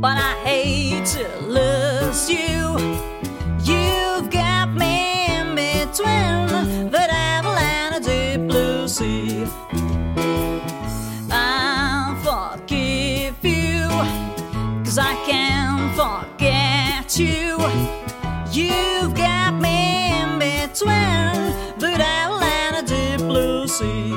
but I hate to lose you. You've got me in between the devil and a deep blue sea. I'll forgive you, 'cause I can't forget you. You've got me in between the devil and a deep blue sea.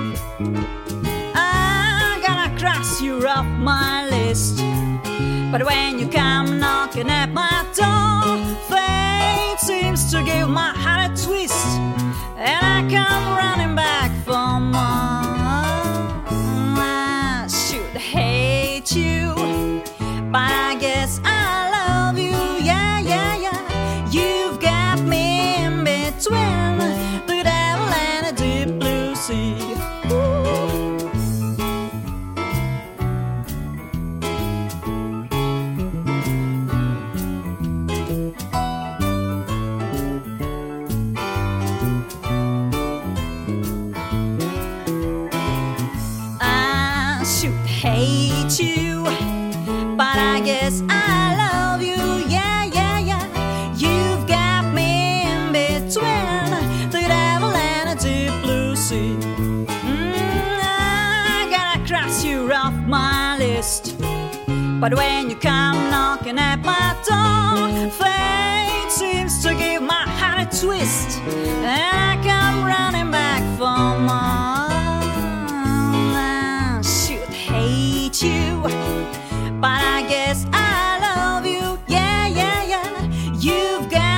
I'm gonna cross you off my list, but when you come knocking at my door, fate seems to give my heart a twist, and I come running back for more. I should hate you, but I guess I love you, yeah, yeah, yeah. You've got me in between the devil and a deep blue sea. I should hate you, but I guess I love you, yeah, yeah, yeah. You've got me in between the devil and a deep blue sea. I gotta cross you off my list, but when you come knocking at my door, fate seems to give my heart a twist, and I come running back for more. I should hate you, but I guess I love you, yeah, yeah, yeah. You've got